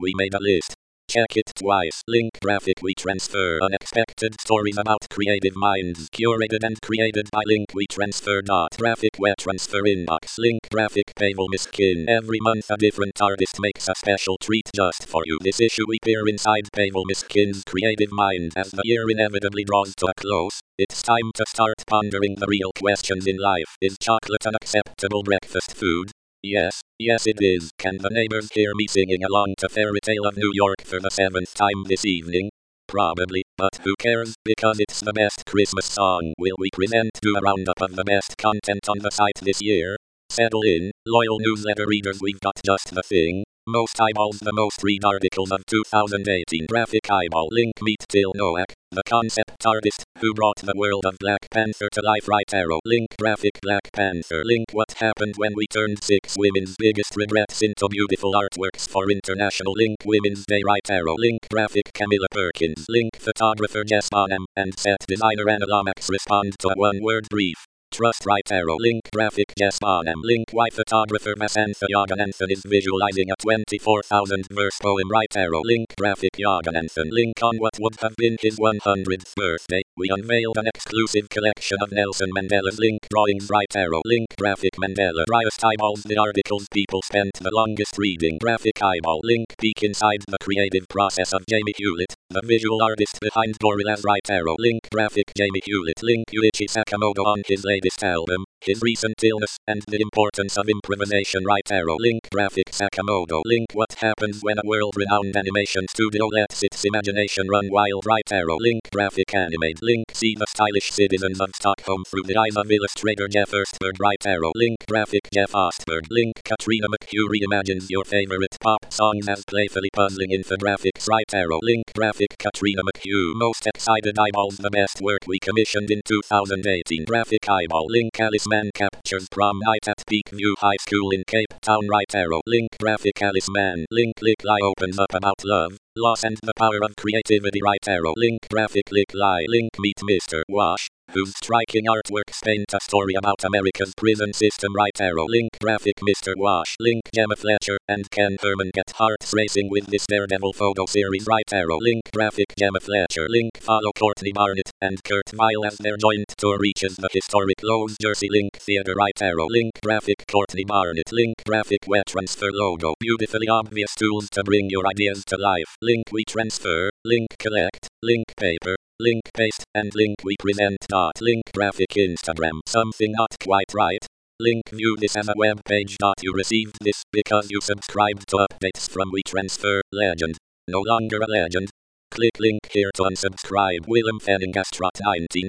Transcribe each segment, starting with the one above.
We made a list. Check it twice. Link graphic WeTransfer. Unexpected stories about creative minds. Curated and created by Link WeTransfer. Graphic WeTransfer inbox. Link graphic Pavel Miskin. Every month a different artist makes a special treat just for you. This issue we peer inside Pavel Miskin's creative mind as the year inevitably draws to a close. It's time to start pondering the real questions in life. Is chocolate an acceptable breakfast food? Yes it is. Can the neighbors hear me singing along to Fairy Tale of New York for the 7th time this evening? Probably, but who cares, because it's the best Christmas song. Will we do a roundup of the best content on the site this year? Settle in, loyal newsletter readers, we've got just the thing. Most eyeballs, the most read articles of 2018. Graphic eyeball. Link meet Till Noack, the concept artist who brought the world of Black Panther to life. Right arrow. Link graphic Black Panther. Link what happened when we turned 6 women's biggest regrets into beautiful artworks for International Link Women's Day. Right arrow. Link graphic Camilla Perkins. Link photographer Jess Bonham and set designer Anna Lomax respond to a one-word brief. Trust. Right arrow. Link graphic Jess Bonham. Link why photographer Vasantha Yogananthan is visualizing a 24,000 verse poem. Right arrow. Link graphic Yogananthan. Link on what would have been his 100th birthday. We unveiled an exclusive collection of Nelson Mandela's Link drawings. Right arrow. Link graphic Mandela. Driest eyeballs, the articles people spent the longest reading. Graphic eyeball. Link peek inside the creative process of Jamie Hewlett, the visual artist behind Gorillaz. Right arrow. Link graphic Jamie Hewlett. Link Yuichi Sakamoto on his latest album, his recent illness, and the importance of improvisation. Right arrow. Link graphic Sakamoto. Link what happens when a world-renowned animation studio lets its imagination run wild. Right arrow. Link graphic animate. Link see the stylish citizens of Stockholm through the eyes of illustrator Jeff Erstberg. Right arrow. Link graphic Jeff Ostberg. Link Katrina McHugh reimagines your favorite pop songs as playfully puzzling infographics. Right arrow. Link graphic Katrina McHugh. Most excited eyeballs, the best work we commissioned in 2018. Graphic eyeball. Link Alice Mann captures prom night at Peakview High School in Cape Town. Right arrow. Link graphic Alice Mann. Link Lick Lie opens up about love, loss and the power of creativity. Right arrow. Link graphic Lick Lie. Link meet Mr. Wash, whose striking artworks paint a story about America's prison system. Right arrow. Link graphic Mr. Wash. Link Gemma Fletcher and Ken Herman get hearts racing with this Daredevil photo series. Right arrow. Link graphic Gemma Fletcher. Link follow Courtney Barnett and Kurt Vile as their joint tour reaches the historic Lowe's Jersey Link Theater. Right arrow. Link graphic Courtney Barnett. Link graphic WeTransfer logo. Beautifully obvious tools to bring your ideas to life. Link WeTransfer. Link collect. Link paper. Link paste, and link we present. Link graphic Instagram. Something not quite right. Link view this as a web page. You received this because you subscribed to updates from WeTransfer. Legend. No longer a legend. Click link here to unsubscribe. Willem Fenningastraat 19,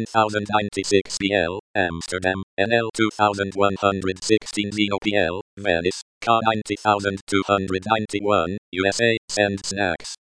1096 BL, Amsterdam, NL 2116 0PL, Venice, K 90291, USA, send snacks.